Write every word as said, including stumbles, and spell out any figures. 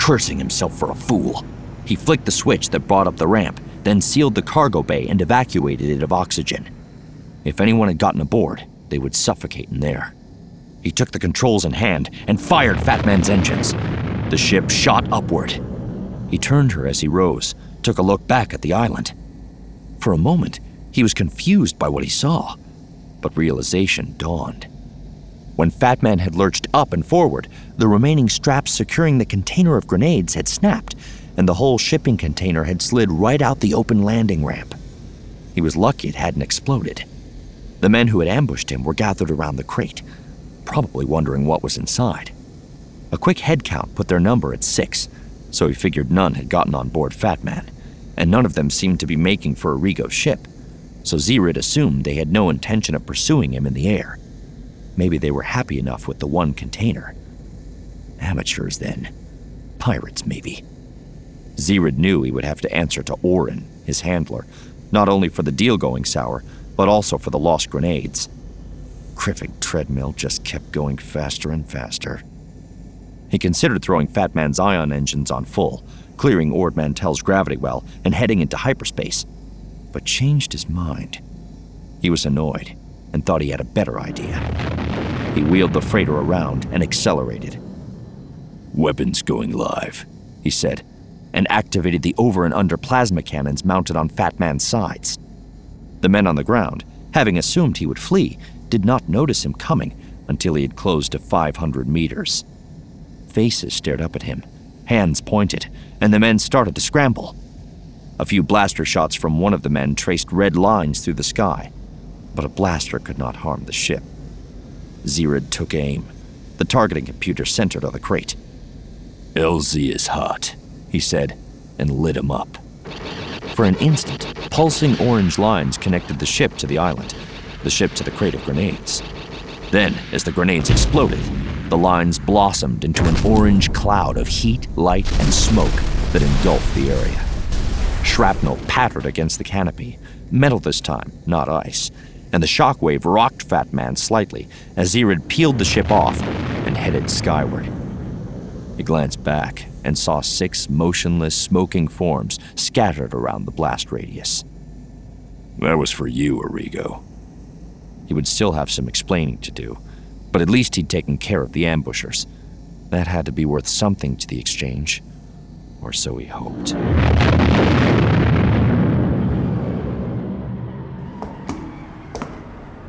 cursing himself for a fool. He flicked the switch that brought up the ramp, then sealed the cargo bay and evacuated it of oxygen. If anyone had gotten aboard, they would suffocate in there. He took the controls in hand and fired Fat Man's engines. The ship shot upward. He turned her as he rose, took a look back at the island. For a moment, he was confused by what he saw, but realization dawned. When Fat Man had lurched up and forward, the remaining straps securing the container of grenades had snapped, and the whole shipping container had slid right out the open landing ramp. He was lucky it hadn't exploded. The men who had ambushed him were gathered around the crate, probably wondering what was inside. A quick head count put their number at six, so he figured none had gotten on board Fat Man, and none of them seemed to be making for Arrigo's ship, so Zerid assumed they had no intention of pursuing him in the air. Maybe they were happy enough with the one container. Amateurs, then. Pirates, maybe. Zerid knew he would have to answer to Orin, his handler, not only for the deal going sour, but also for the lost grenades. Kriffig treadmill just kept going faster and faster. He considered throwing Fat Man's ion engines on full, clearing Ord Mantell's gravity well, and heading into hyperspace, but changed his mind. He was annoyed and thought he had a better idea. He wheeled the freighter around and accelerated. "Weapons going live," he said, and activated the over and under plasma cannons mounted on Fat Man's sides. The men on the ground, having assumed he would flee, did not notice him coming until he had closed to five hundred meters. Faces stared up at him, hands pointed, and the men started to scramble. A few blaster shots from one of the men traced red lines through the sky, but a blaster could not harm the ship. Zerid took aim, the targeting computer centered on the crate. "L Z is hot," he said, and lit him up. For an instant, pulsing orange lines connected the ship to the island, the ship to the crate of grenades. Then, as the grenades exploded, the lines blossomed into an orange cloud of heat, light, and smoke that engulfed the area. Shrapnel pattered against the canopy, metal this time, not ice, and the shockwave rocked Fat Man slightly as Zerid peeled the ship off and headed skyward. He glanced back and saw six motionless, smoking forms scattered around the blast radius. "That was for you, Arrigo." He would still have some explaining to do, but at least he'd taken care of the ambushers. That had to be worth something to the exchange, or so he hoped.